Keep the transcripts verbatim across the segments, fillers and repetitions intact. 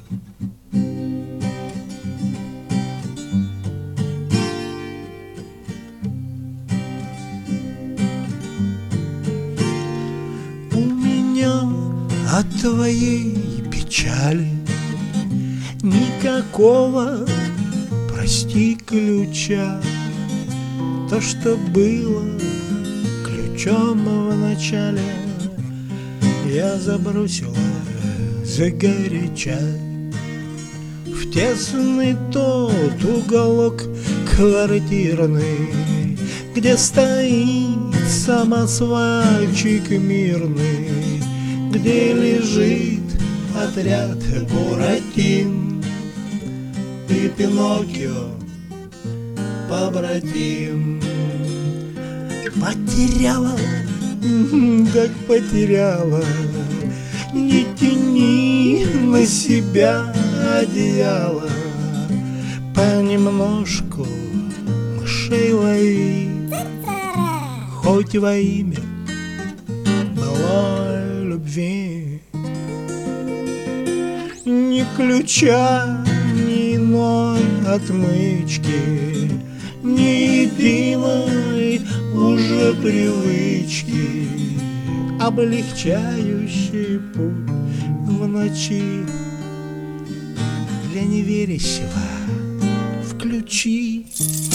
У меня от твоей печали никакого, прости, ключа. То, что было ключом в начале, я забросила загоряча в тесный тот уголок квартирный, где стоит самосвальчик мирный, где лежит отряд Буратин и Пиноккио побратим. Потеряла, так потеряла, не тяни на себя одеяло, понемножку мышей лови, хоть во имя былой любви. Ни ключа, ни иной отмычки, ни единой уже привычки, облегчающий путь в ночи. Для неверящего включи.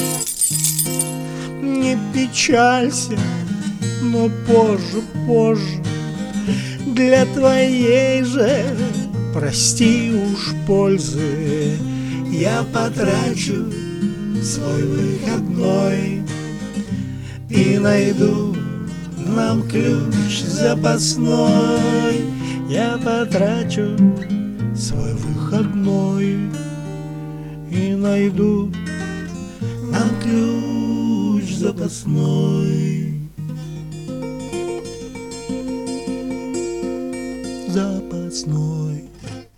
Не печалься, но позже, позже, для твоей же, прости уж, пользы я потрачу свой выходной и найду нам ключ запасной. Я потрачу свой выходной и найду нам ключ запасной. Запасной.